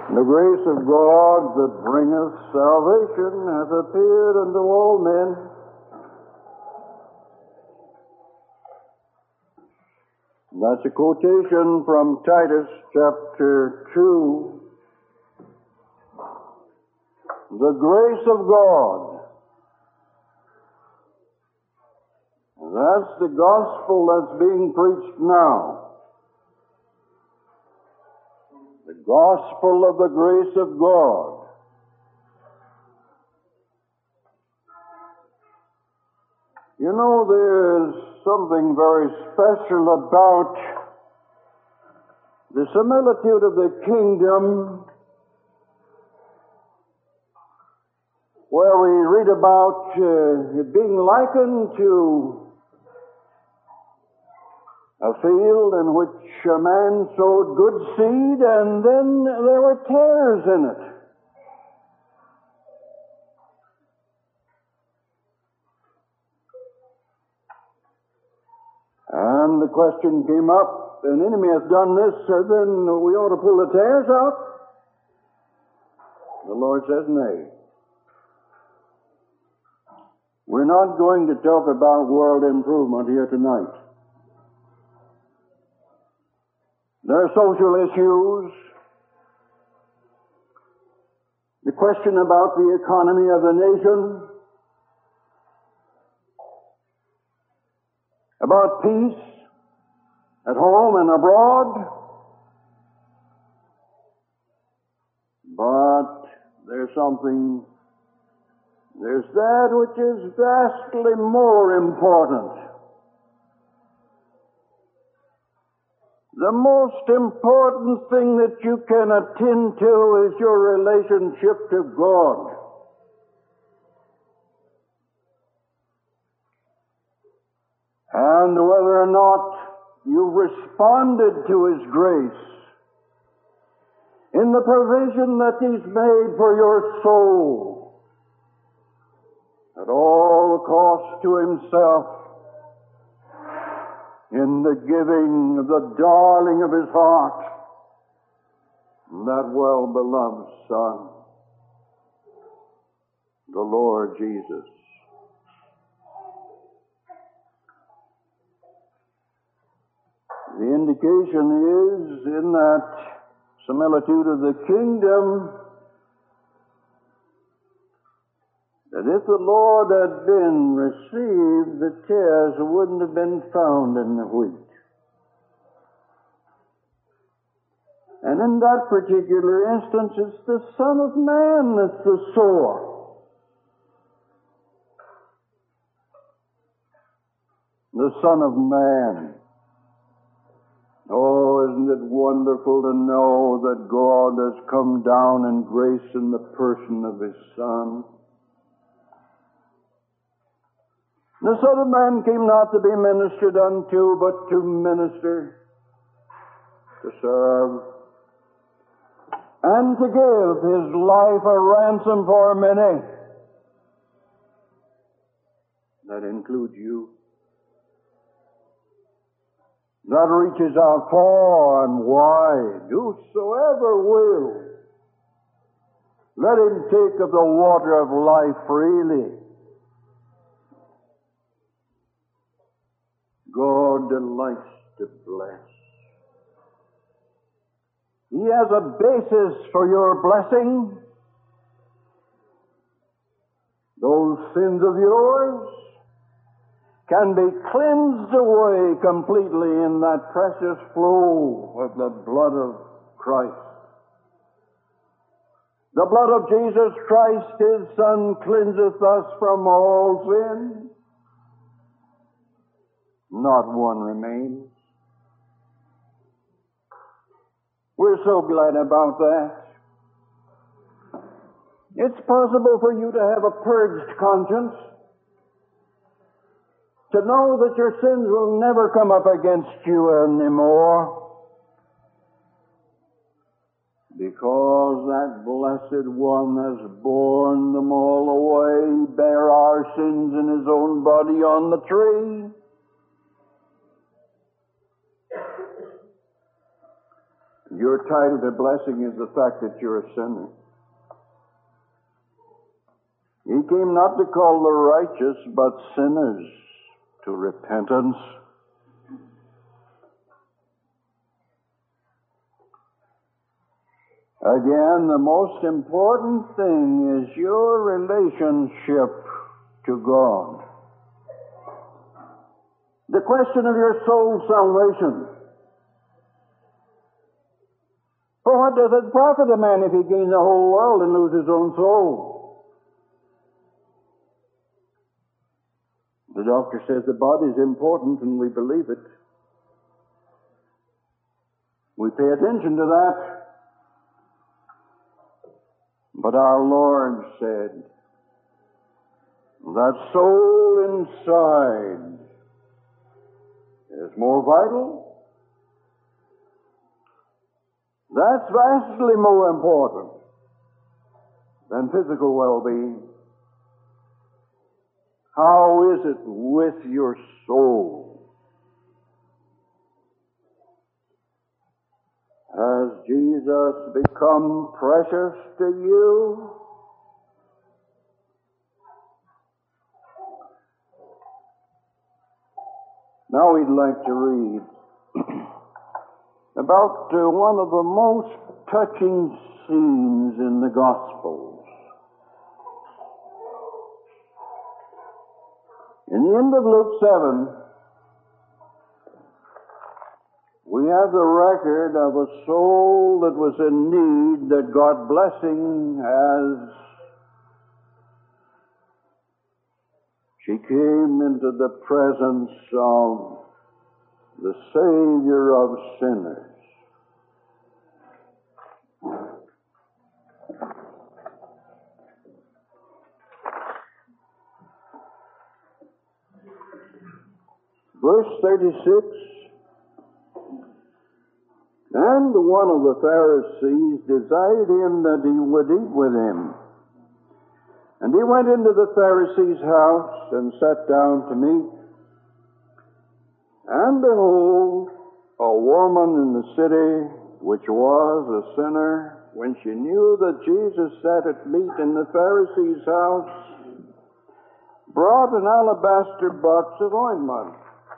The grace of God that bringeth salvation hath appeared unto all men. That's a quotation from Titus chapter 2. The grace of God. That's the gospel that's being preached now. The gospel of the grace of God. You know, there's something very special about the similitude of the kingdom where we read about it being likened to a field in which a man sowed good seed, and then there were tares in it. And the question came up, an enemy hath done this, then we ought to pull the tares out? The Lord says, nay. We're not going to talk about world improvement here tonight. There are social issues, the question about the economy of the nation, about peace at home and abroad, but there's that which is vastly more important. The most important thing that you can attend to is your relationship to God. And whether or not you've responded to His grace in the provision that He's made for your soul, at all cost to Himself, in the giving of the darling of His heart, that well-beloved Son, the Lord Jesus. The indication is in that similitude of the kingdom that if the Lord had been received, the tares wouldn't have been found in the wheat. And in that particular instance, it's the Son of Man that's the sower. The Son of Man. Oh, isn't it wonderful to know that God has come down in grace in the person of His Son? The Son of Man came not to be ministered unto, but to minister, to serve, and to give His life a ransom for many. That includes you. That reaches out far and wide. Whosoever will, let him take of the water of life freely. God delights to bless. He has a basis for your blessing. Those sins of yours can be cleansed away completely in that precious flow of the blood of Christ. The blood of Jesus Christ, His Son, cleanseth us from all sin. Not one remains. We're so glad about that. It's possible for you to have a purged conscience, to know that your sins will never come up against you anymore, because that blessed one has borne them all away. He bare our sins in His own body on the tree. Your title to blessing is the fact that you're a sinner. He came not to call the righteous, but sinners to repentance. Again, the most important thing is your relationship to God. The question of your soul's salvation. For what does it profit a man if he gains the whole world and lose his own soul? The doctor says the body's important, and we believe it. We pay attention to that. But our Lord said, that soul inside is more vital. That's vastly more important than physical well-being. How is it with your soul? Has Jesus become precious to you? Now we'd like to read about one of the most touching scenes in the Gospels. In the end of Luke 7, we have the record of a soul that was in need that got blessing as she came into the presence of the Savior of sinners. Verse 36, and one of the Pharisees desired him that he would eat with him. And he went into the Pharisee's house and sat down to meat. And behold, a woman in the city, which was a sinner, when she knew that Jesus sat at meat in the Pharisee's house, brought an alabaster box of ointment,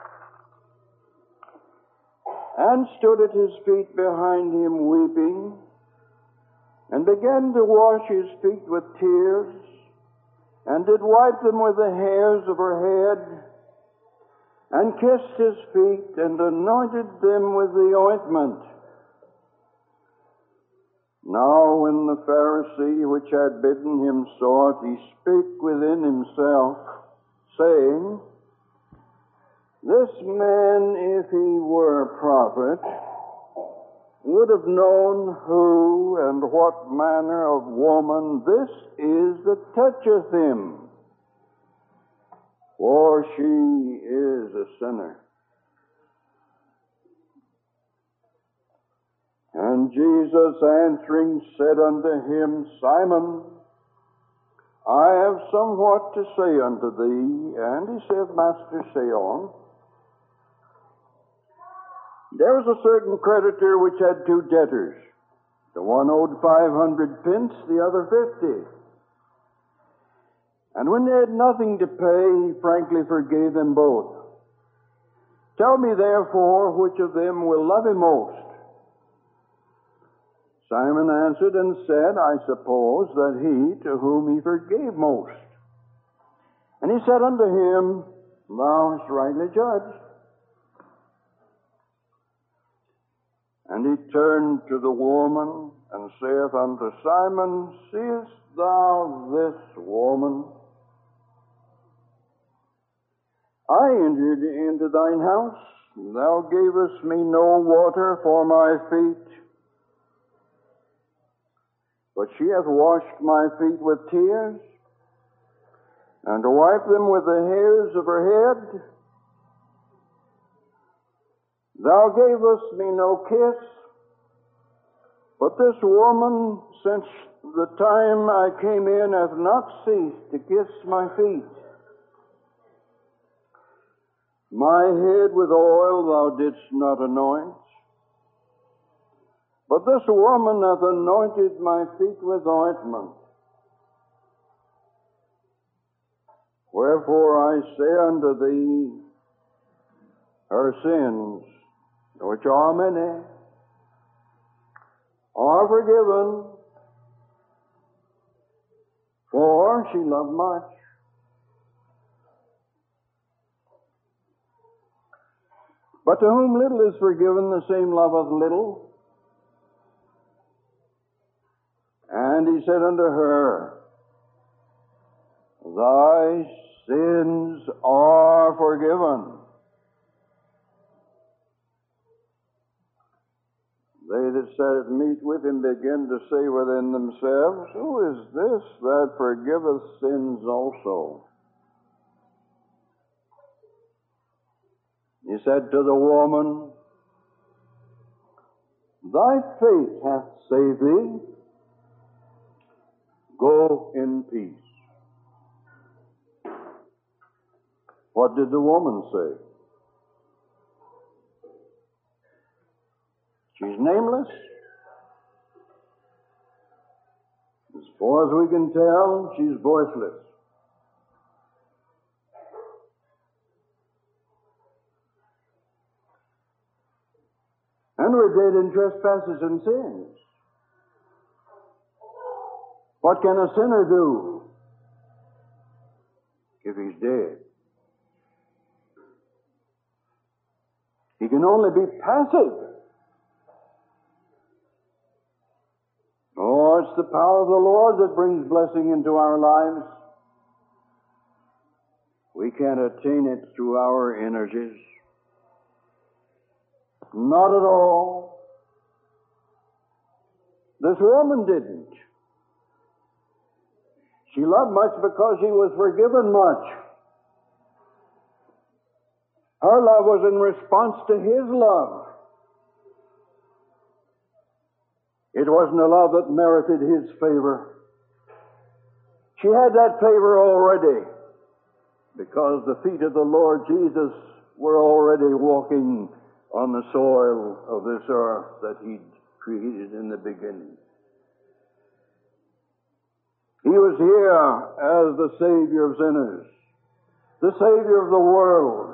and stood at his feet behind him weeping, and began to wash his feet with tears, and did wipe them with the hairs of her head, and kissed his feet, and anointed them with the ointment. Now when the Pharisee which had bidden him saw it, he spake within himself, saying, this man, if he were a prophet, would have known who and what manner of woman this is that toucheth him, for she is a sinner. And Jesus answering said unto him, Simon, I have somewhat to say unto thee. And he said, Master, say on. There was a certain creditor which had two debtors. The one owed 500 pence, the other 50. And when they had nothing to pay, he frankly forgave them both. Tell me therefore, which of them will love him most? Simon answered and said, I suppose that he to whom he forgave most. And he said unto him, Thou hast rightly judged. And he turned to the woman and saith unto Simon, Seest thou this woman? I entered into thine house, and thou gavest me no water for my feet, but she hath washed my feet with tears, and wiped them with the hairs of her head. Thou gavest me no kiss, but this woman, since the time I came in, hath not ceased to kiss my feet. My head with oil thou didst not anoint, But this woman hath anointed my feet with ointment. Wherefore I say unto thee, her sins, which are many, are forgiven, for she loved much. But to whom little is forgiven, the same loveth little. And he said unto her, thy sins are forgiven. They that sat at meat with him began to say within themselves, who is this that forgiveth sins also? He said to the woman, thy faith hath saved thee. Go in peace. What did the woman say? She's nameless. As far as we can tell, she's voiceless. And we're dead in trespasses and sins. What can a sinner do if he's dead? He can only be passive. Oh, it's the power of the Lord that brings blessing into our lives. We can't attain it through our energies. Not at all. This woman didn't. She loved much because she was forgiven much. Her love was in response to His love. It wasn't a love that merited His favor. She had that favor already because the feet of the Lord Jesus were already walking on the soil of this earth that He'd created in the beginning. He was here as the Savior of sinners, the Savior of the world,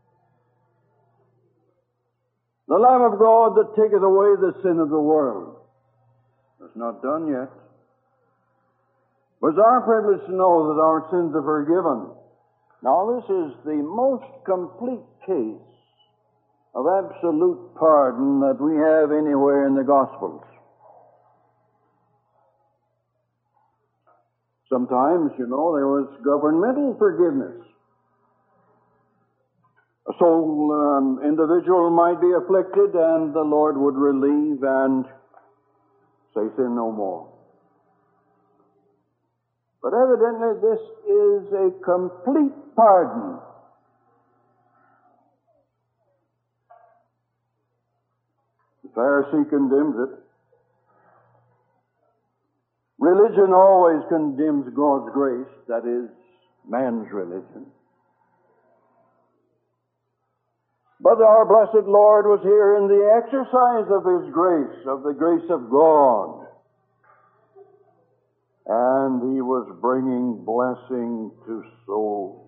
the Lamb of God that taketh away the sin of the world. It's not done yet. But it's our privilege to know that our sins are forgiven. Now, this is the most complete case of absolute pardon that we have anywhere in the Gospels. Sometimes, there was governmental forgiveness. A soul individual might be afflicted and the Lord would relieve and say sin no more. But evidently this is a complete pardon. The Pharisee condemns it. Religion always condemns God's grace, that is, man's religion. But our blessed Lord was here in the exercise of His grace, of the grace of God. And He was bringing blessing to souls.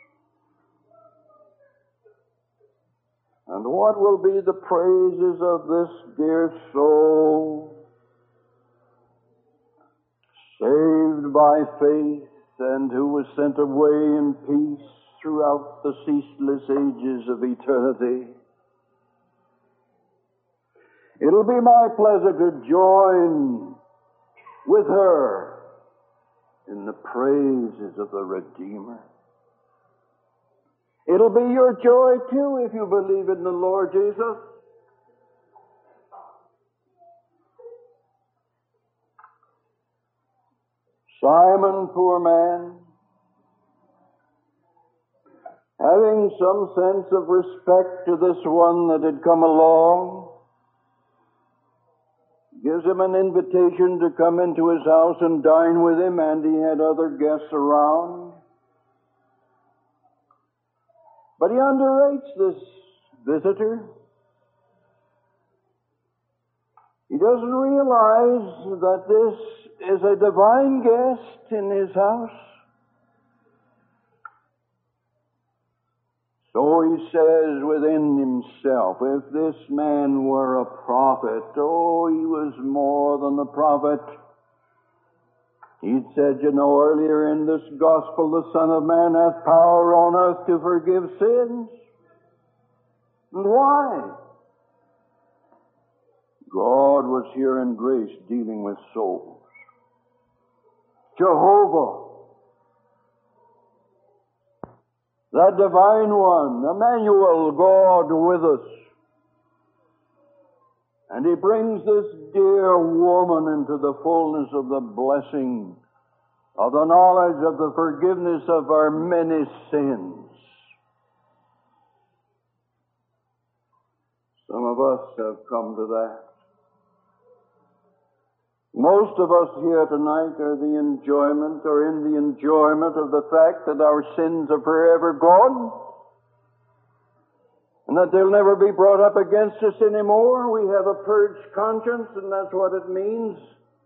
And what will be the praises of this dear soul, saved by faith, and who was sent away in peace throughout the ceaseless ages of eternity? It'll be my pleasure to join with her in the praises of the Redeemer. It'll be your joy too if you believe in the Lord Jesus. Simon, poor man, having some sense of respect to this one that had come along, gives him an invitation to come into his house and dine with him, and he had other guests around. But he underrates this visitor. He doesn't realize that this is a divine guest in his house. So he says within himself, if this man were a prophet, oh, he was more than a prophet. He'd said, earlier in this gospel, the Son of Man hath power on earth to forgive sins. And why? God was here in grace dealing with souls. Jehovah, that divine one, Emmanuel, God with us. And he brings this dear woman into the fullness of the blessing of the knowledge of the forgiveness of our many sins. Some of us have come to that. Most of us here tonight are in the enjoyment of the fact that our sins are forever gone and that they'll never be brought up against us anymore. We have a purged conscience, and that's what it means.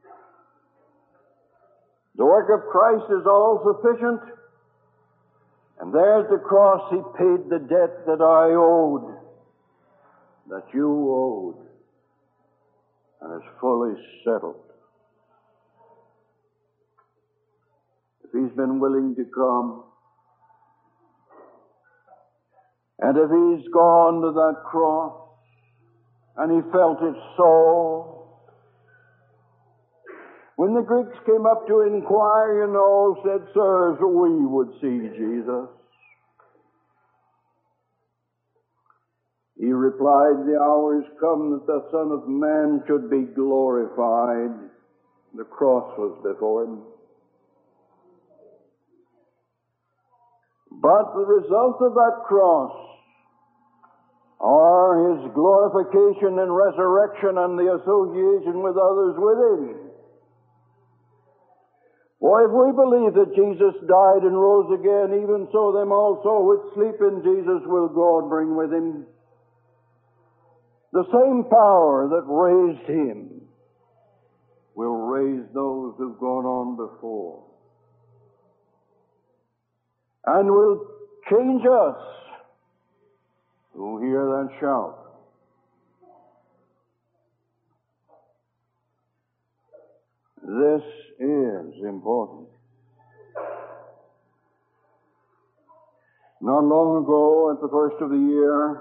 The work of Christ is all sufficient, and there at the cross He paid the debt that I owed, that you owed, and is fully settled. If He's been willing to come, and if He's gone to that cross, and He felt it so, when the Greeks came up to inquire, said, sirs, we would see Jesus. He replied, the hour is come that the Son of Man should be glorified. The cross was before Him. But the result of that cross are His glorification and resurrection and the association with others with Him. For if we believe that Jesus died and rose again, even so them also which sleep in Jesus will God bring with Him. The same power that raised Him will raise those who've gone on before, and will change us who hear that shout. This is important. Not long ago, at the first of the year,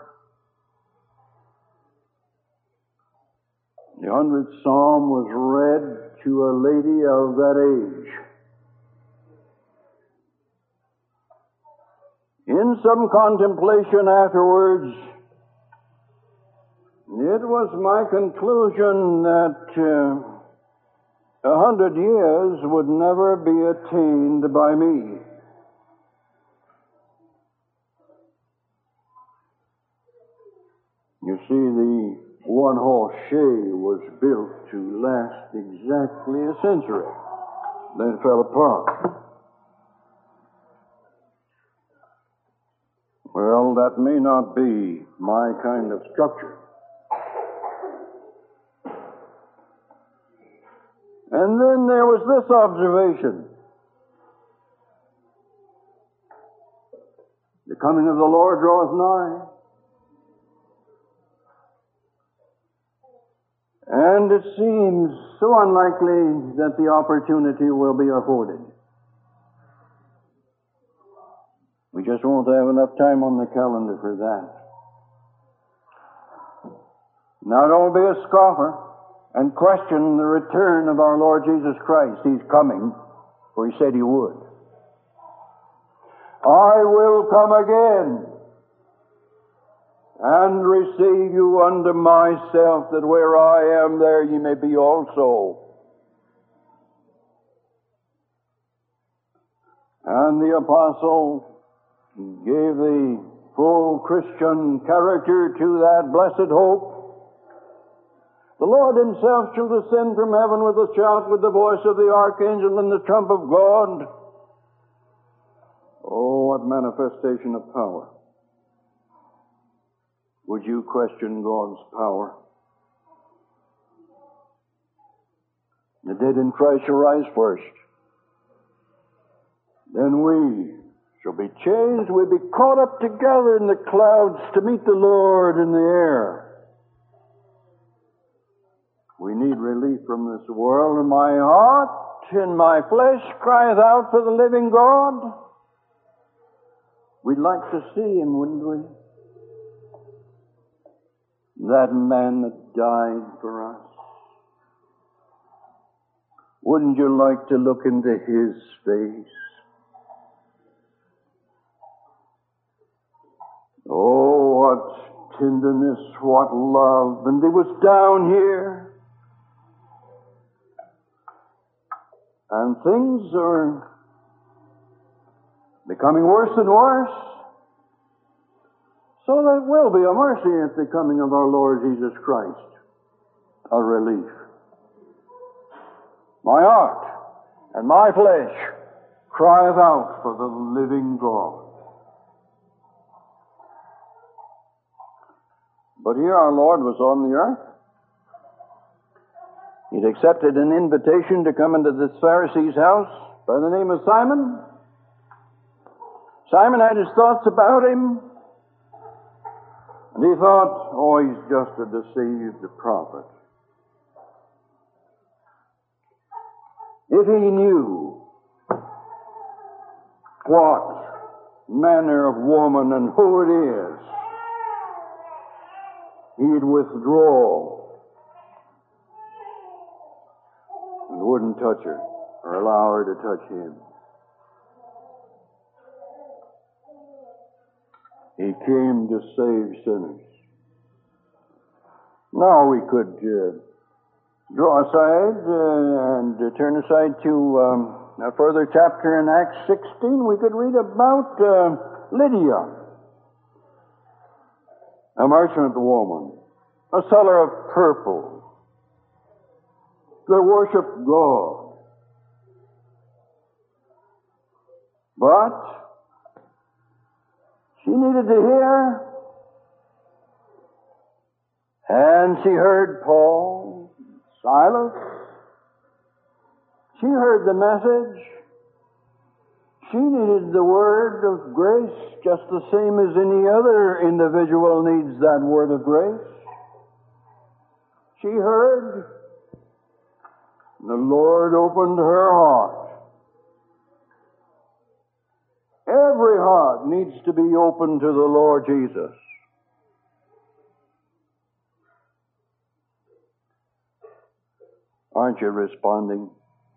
the 100th Psalm was read to a lady of that age. In some contemplation afterwards, it was my conclusion that 100 years would never be attained by me. You see, the one-horse shay was built to last exactly a century. Then it fell apart. Well, that may not be my kind of structure. And then there was this observation. The coming of the Lord draweth nigh. And it seems so unlikely that the opportunity will be afforded. We just won't have enough time on the calendar for that. Now don't be a scoffer and question the return of our Lord Jesus Christ. He's coming, for He said He would. I will come again and receive you unto myself, that where I am, there ye may be also. And the apostle gave the full Christian character to that blessed hope. The Lord Himself shall descend from heaven with a shout, with the voice of the archangel and the trump of God. Oh, what manifestation of power. Would you question God's power? The dead in Christ shall rise first. Then we shall be changed. We'll be caught up together in the clouds to meet the Lord in the air. We need relief from this world, and my heart and my flesh crieth out for the living God. We'd like to see Him, wouldn't we? That man that died for us. Wouldn't you like to look into His face? Oh, what tenderness, what love. And He was down here. And things are becoming worse and worse. So there will be a mercy at the coming of our Lord Jesus Christ. A relief. My heart and my flesh crieth out for the living God. But here our Lord was on the earth. He'd accepted an invitation to come into this Pharisee's house by the name of Simon. Simon had his thoughts about him. And he thought, oh, he's just a deceived prophet. If he knew what manner of woman and who it is, he'd withdraw and wouldn't touch her or allow her to touch him. He came to save sinners. Now we could draw aside and turn aside to a further chapter in Acts 16. We could read about Lydia, a merchant woman, a seller of purple, that worshiped God. But she needed to hear, and she heard Paul, Silas. She heard the message. She needed the word of grace just the same as any other individual needs that word of grace. She heard. The Lord opened her heart. Every heart needs to be open to the Lord Jesus. Aren't you responding?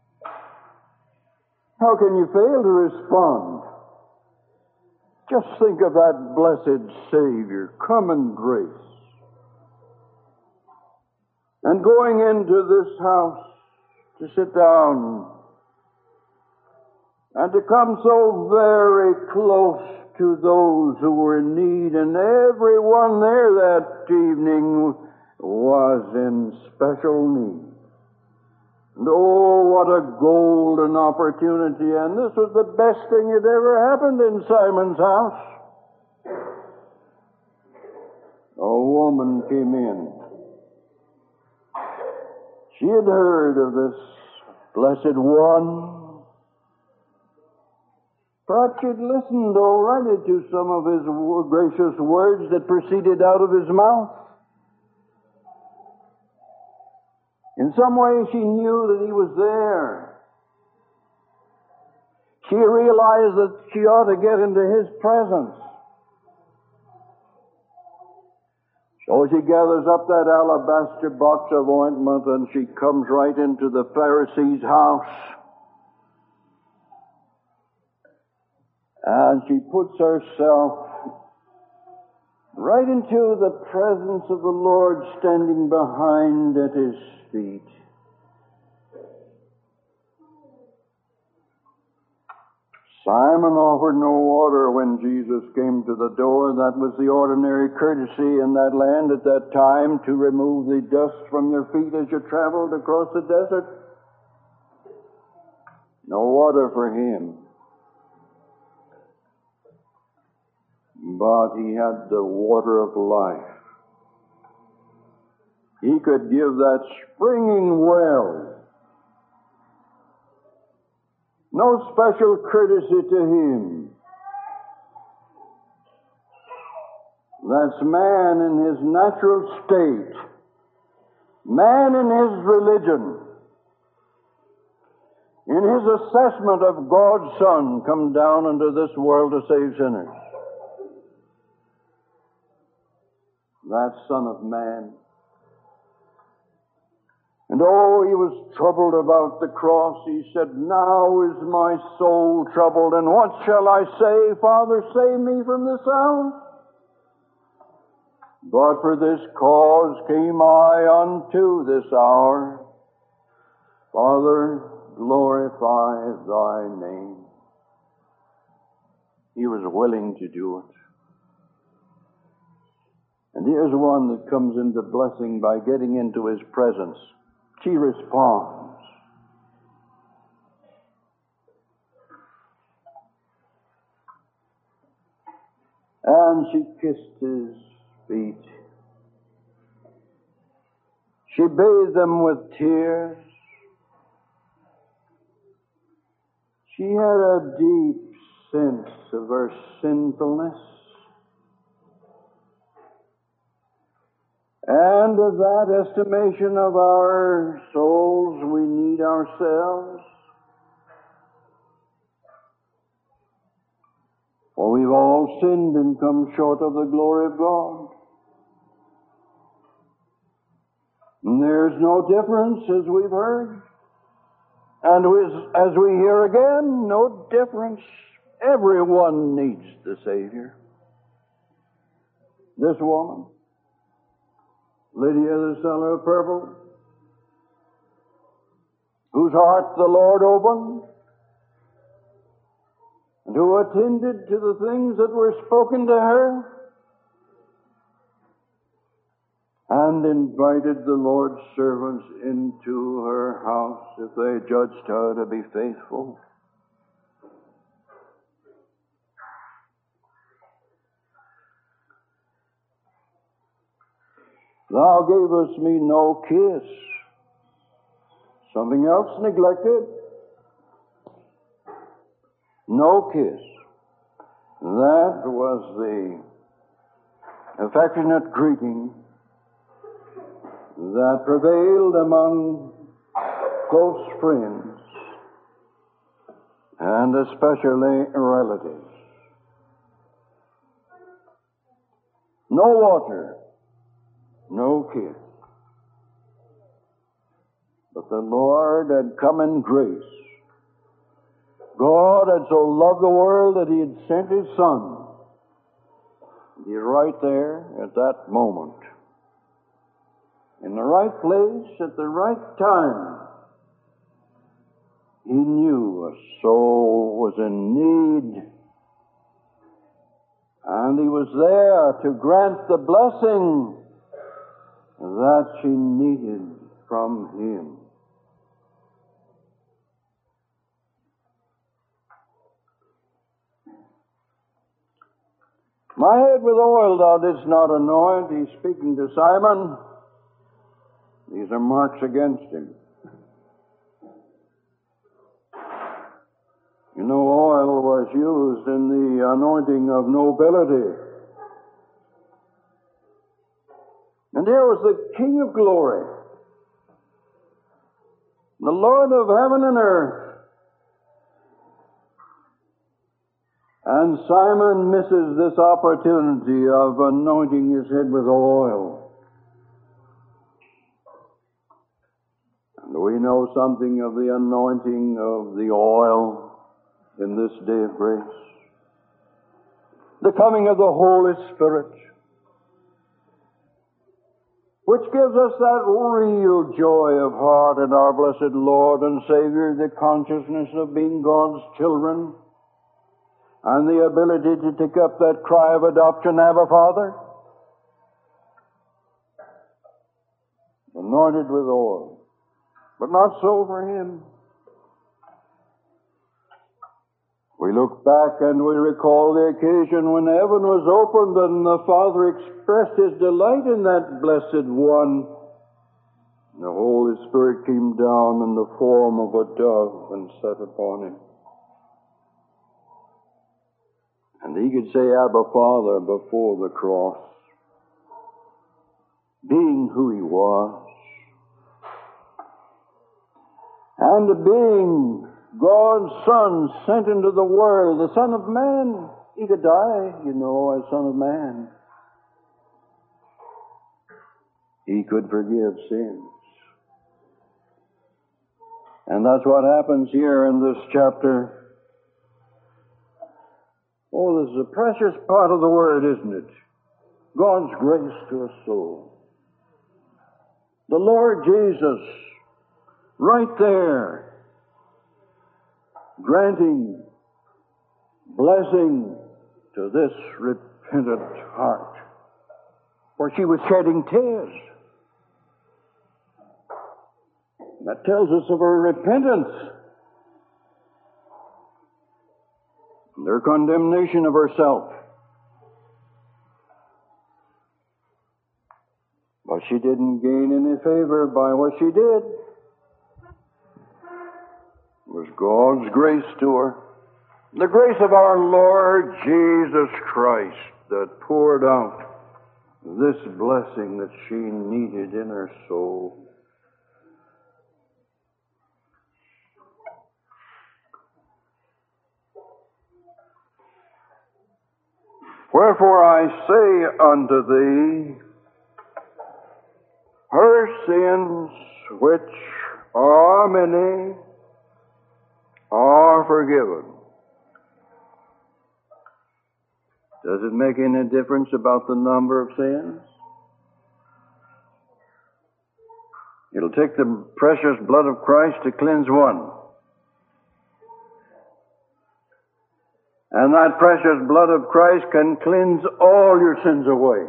How can you fail to respond? Just think of that blessed Savior, come in grace. And going into this house to sit down and to come so very close to those who were in need, and everyone there that evening was in special need. And oh, what a golden opportunity, and this was the best thing that ever happened in Simon's house. A woman came in. She had heard of this blessed one. Perhaps she'd listened already to some of his gracious words that proceeded out of his mouth. In some way she knew that he was there. She realized that she ought to get into his presence. So she gathers up that alabaster box of ointment and she comes right into the Pharisee's house. And she puts herself right into the presence of the Lord, standing behind at his feet. Simon offered no water when Jesus came to the door. That was the ordinary courtesy in that land at that time, to remove the dust from your feet as you traveled across the desert. No water for him. But he had the water of life. He could give that springing well no special courtesy to him. That's man in his natural state, man in his religion, in his assessment of God's Son come down into this world to save sinners. That Son of Man. And oh, he was troubled about the cross. He said, now is my soul troubled, and what shall I say? Father, save me from this hour. But for this cause came I unto this hour. Father, glorify thy name. He was willing to do it. And here's one that comes into blessing by getting into his presence. She responds. And she kissed his feet. She bathed them with tears. She had a deep sense of her sinfulness. And of that estimation of our souls, we need ourselves. For we've all sinned and come short of the glory of God. And there's no difference, as we've heard. And as we hear again, no difference. Everyone needs the Savior. This woman, Lydia the seller of purple, whose heart the Lord opened, and who attended to the things that were spoken to her, and invited the Lord's servants into her house if they judged her to be faithful. Thou gavest me no kiss. Something else neglected. No kiss. That was the affectionate greeting that prevailed among close friends and especially relatives. No water, no kiss. But the Lord had come in grace. God had so loved the world that He had sent His Son. He's right there at that moment, in the right place at the right time. He knew a soul was in need, and He was there to grant the blessing that she needed from Him. My head with oil thou didst not anoint. He's speaking to Simon. These are marks against him. You know, oil was used in the anointing of nobility. And here was the King of glory, the Lord of heaven and earth. And Simon misses this opportunity of anointing his head with oil. And we know something of the anointing of the oil in this day of grace. The coming of the Holy Spirit, which gives us that real joy of heart in our blessed Lord and Savior, the consciousness of being God's children, and the ability to take up that cry of adoption, Abba, Father. Anointed with oil. But not so for him. We look back and we recall the occasion when heaven was opened and the Father expressed His delight in that blessed one. The Holy Spirit came down in the form of a dove and sat upon him. And he could say, Abba, Father, before the cross, being who he was, and being God's Son sent into the world, the Son of Man. He could die, as Son of Man. He could forgive sins. And that's what happens here in this chapter. Oh, this is a precious part of the Word, isn't it? God's grace to a soul. The Lord Jesus, right there, granting blessing to this repentant heart, for she was shedding tears. That tells us of her repentance, and her condemnation of herself. But she didn't gain any favor by what she did. It was God's grace to her. The grace of our Lord Jesus Christ that poured out this blessing that she needed in her soul. Wherefore I say unto thee, her sins, which are many, are forgiven. Does it make any difference about the number of sins? It'll take the precious blood of Christ to cleanse one. And that precious blood of Christ can cleanse all your sins away.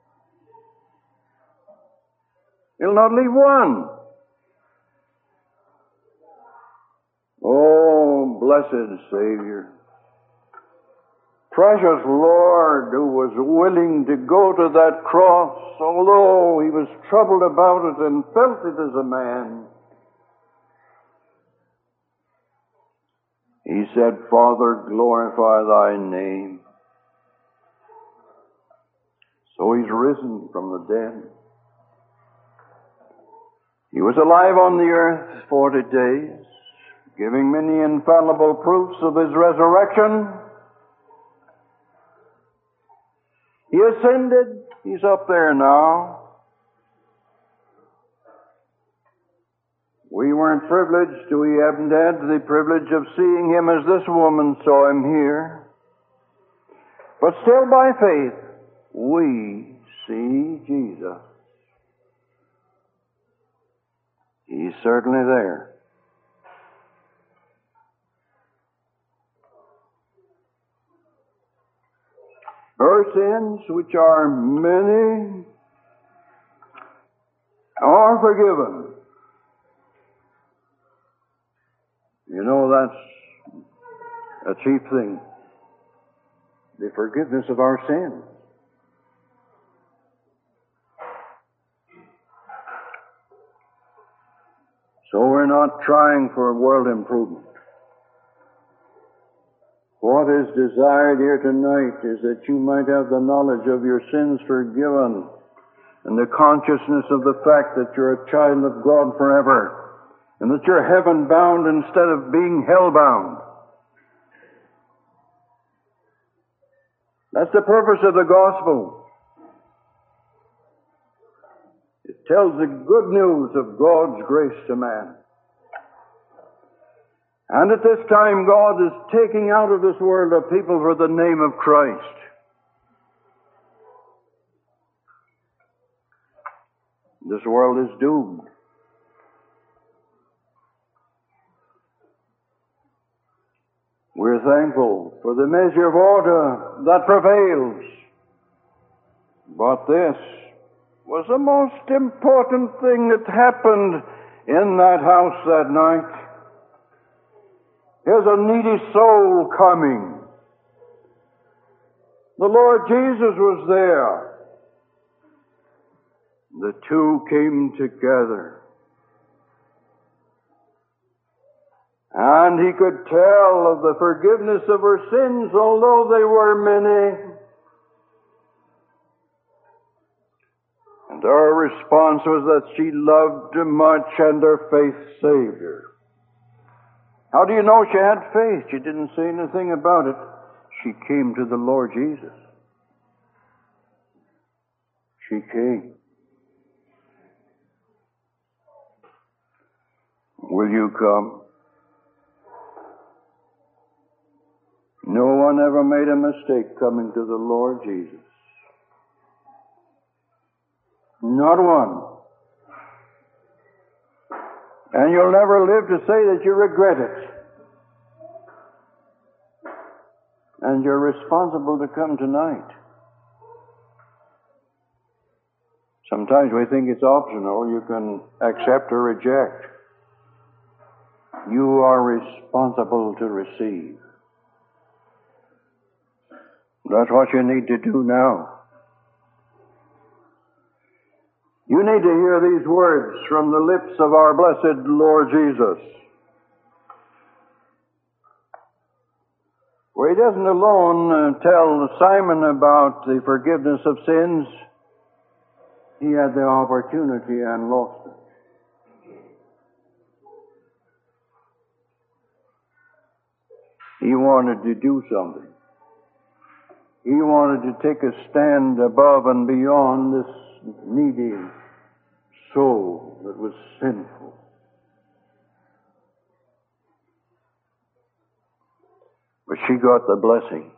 It'll not leave one. Oh, blessed Savior. Precious Lord, who was willing to go to that cross, although he was troubled about it and felt it as a man. He said, Father, glorify thy name. So he's risen from the dead. He was alive on the earth 40 days, giving many infallible proofs of his resurrection. He ascended. He's up there now. We weren't privileged, we haven't had the privilege of seeing him as this woman saw him here. But still by faith, we see Jesus. He's certainly there. Her sins, which are many, are forgiven. That's a chief thing. The forgiveness of our sins. So we're not trying for world improvement. What is desired here tonight is that you might have the knowledge of your sins forgiven and the consciousness of the fact that you're a child of God forever and that you're heaven-bound instead of being hell-bound. That's the purpose of the gospel. It tells the good news of God's grace to man. And at this time, God is taking out of this world a people for the name of Christ. This world is doomed. We're thankful for the measure of order that prevails. But this was the most important thing that happened in that house that night. Here's a needy soul coming. The Lord Jesus was there. The two came together. And he could tell of the forgiveness of her sins, although they were many. And her response was that she loved him much and her faith saved her. How do you know she had faith? She didn't say anything about it. She came to the Lord Jesus. She came. Will you come? No one ever made a mistake coming to the Lord Jesus. Not one. And you'll never live to say that you regret it. And you're responsible to come tonight. Sometimes we think it's optional. You can accept or reject. You are responsible to receive. That's what you need to do now. You need to hear these words from the lips of our blessed Lord Jesus. For he doesn't alone tell Simon about the forgiveness of sins. He had the opportunity and lost it. He wanted to do something. He wanted to take a stand above and beyond this needy soul that was sinful. But she got the blessing.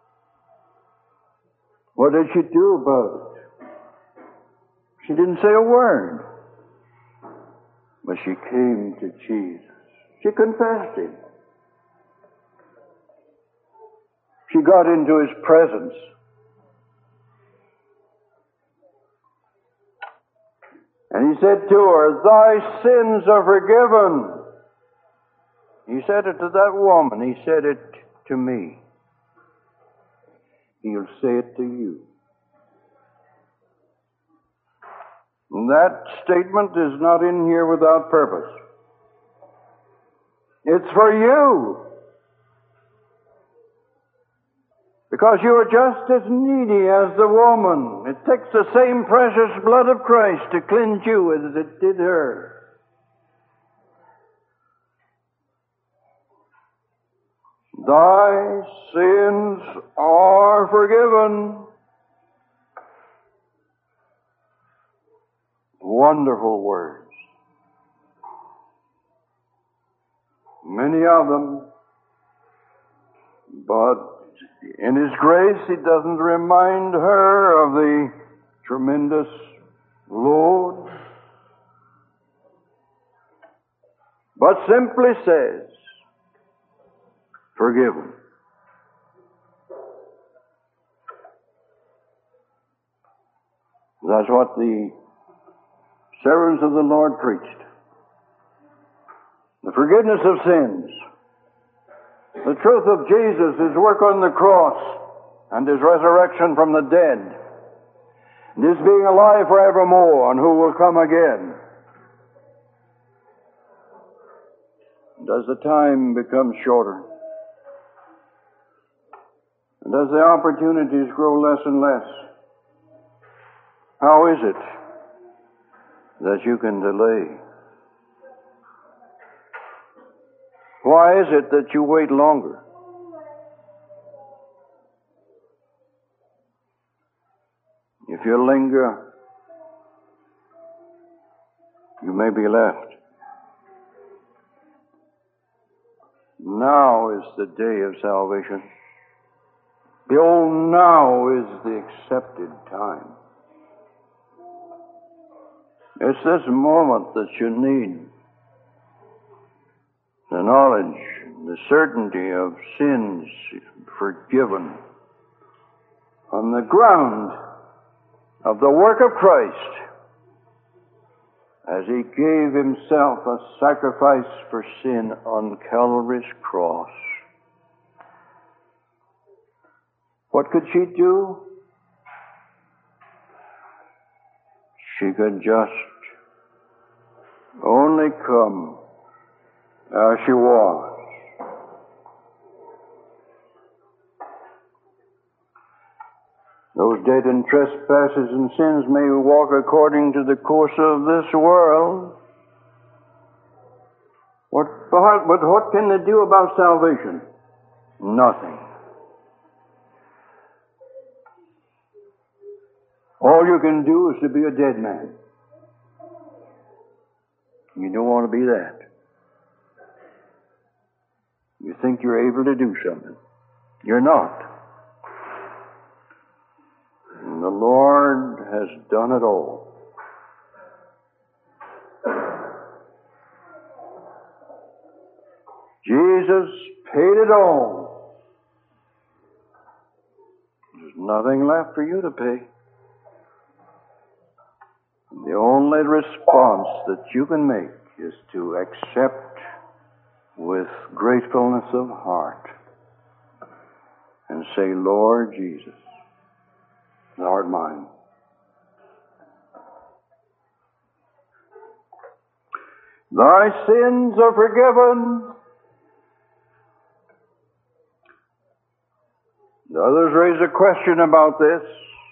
What did she do about it? She didn't say a word. But she came to Jesus. She confessed him. She got into his presence. And he said to her, "Thy sins are forgiven." He said it to that woman. He said it to me. He'll say it to you. And that statement is not in here without purpose. It's for you. Because you are just as needy as the woman. It takes the same precious blood of Christ to cleanse you as it did her. Thy sins are forgiven. Wonderful words. Many of them. But in His grace, He doesn't remind her of the tremendous load, but simply says, forgiven. That's what the servants of the Lord preached. The forgiveness of sins. The truth of Jesus, His work on the cross, and His resurrection from the dead, and His being alive forevermore, and who will come again. And as the time becomes shorter, and as the opportunities grow less and less, how is it that you can delay? Why is it that you wait longer? If you linger, you may be left. Now is the day of salvation. Behold, now is the accepted time. It's this moment that you need. The knowledge, the certainty of sins forgiven on the ground of the work of Christ as He gave Himself a sacrifice for sin on Calvary's cross. What could she do? She could just only come as she was. Those dead in trespasses and sins may walk according to the course of this world. But what can they do about salvation? Nothing. All you can do is to be a dead man. You don't want to be that. You think you're able to do something. You're not. And the Lord has done it all. Jesus paid it all. There's nothing left for you to pay. The only response that you can make is to accept with gratefulness of heart and say, Lord Jesus, thou art mine. Thy sins are forgiven. The others raise a question about this.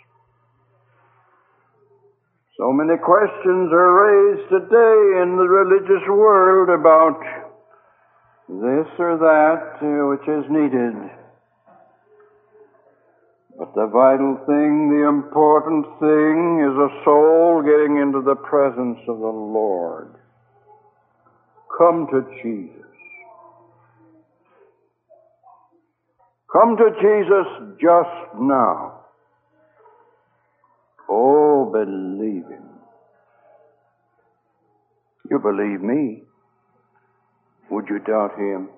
So many questions are raised today in the religious world about this or that which is needed. But the vital thing, the important thing, is a soul getting into the presence of the Lord. Come to Jesus. Come to Jesus just now. Oh, believe Him. You believe me. Would you doubt Him?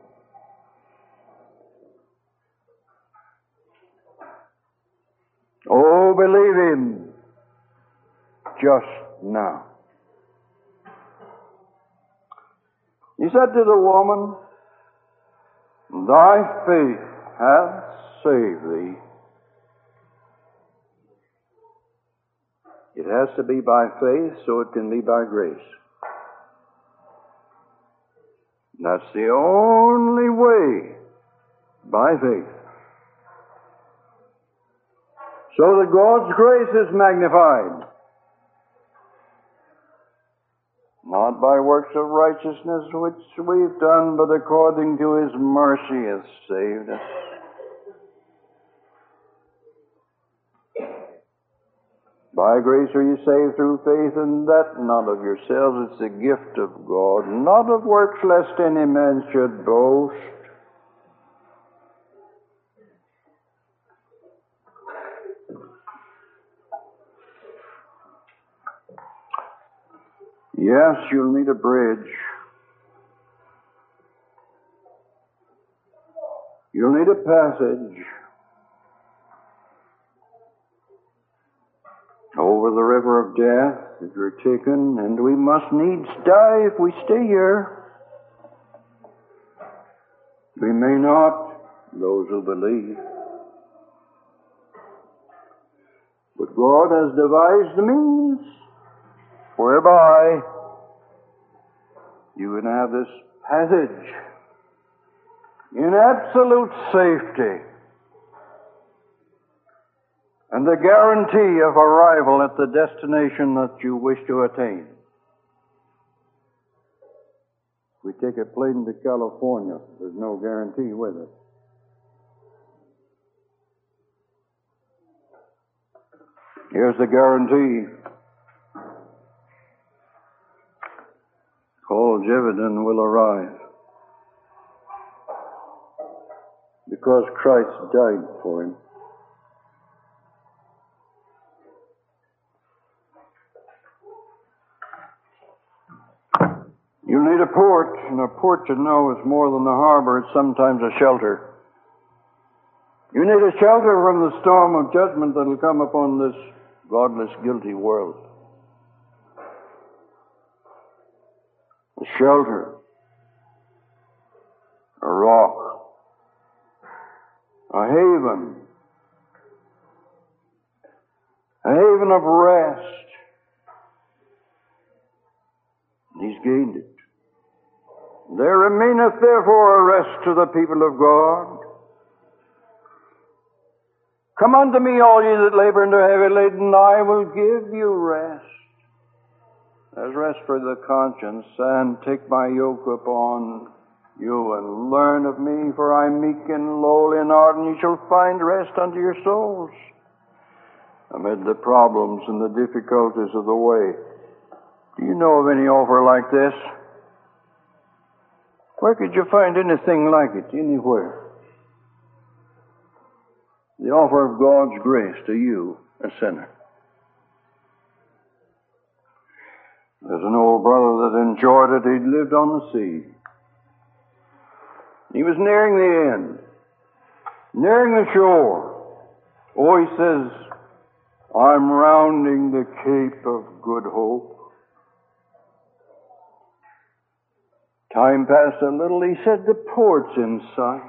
Oh, believe Him just now. He said to the woman, thy faith hath saved thee. It has to be by faith, so it can be by grace. That's the only way, by faith. So that God's grace is magnified. Not by works of righteousness which we've done, but according to His mercy hath saved us. By grace are you saved through faith, and that not of yourselves. It's a gift of God, not of works, lest any man should boast. Yes, you'll need a bridge. You'll need a passage over the river of death if you're taken, and we must needs die if we stay here. We may not, those who believe. But God has devised the means whereby you can have this passage in absolute safety and the guarantee of arrival at the destination that you wish to attain. If we take a plane to California, there's no guarantee with it. Here's the guarantee. Paul Jevedon will arrive because Christ died for him. You need a port, and a port, you know, is more than a harbor. It's sometimes a shelter. You need a shelter from the storm of judgment that will come upon this godless, guilty world. A shelter, a rock, a haven of rest. He's gained it. There remaineth therefore a rest to the people of God. Come unto me, all ye that labor and are heavy laden, I will give you rest. There's rest for the conscience, and take my yoke upon you and learn of me, for I am meek and lowly in heart, and you shall find rest unto your souls. Amid the problems and the difficulties of the way, do you know of any offer like this? Where could you find anything like it? Anywhere. The offer of God's grace to you, a sinner. There's an old brother that enjoyed it. He'd lived on the sea. He was nearing the end, nearing the shore. Oh, he says, I'm rounding the Cape of Good Hope. Time passed a little. He said, the port's in sight.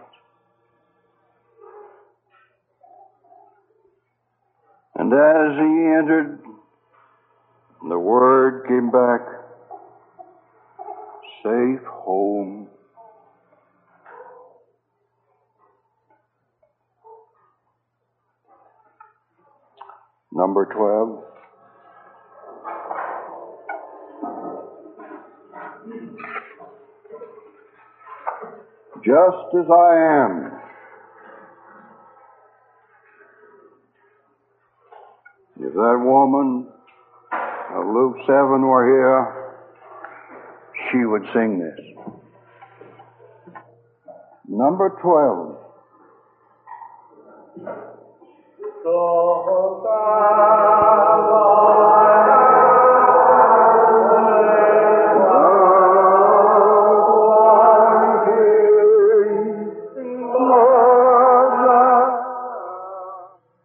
And as he entered, the word came back, safe home. Number 12. Just as I am. If that woman of Luke 7 were here, she would sing this. Number 12. So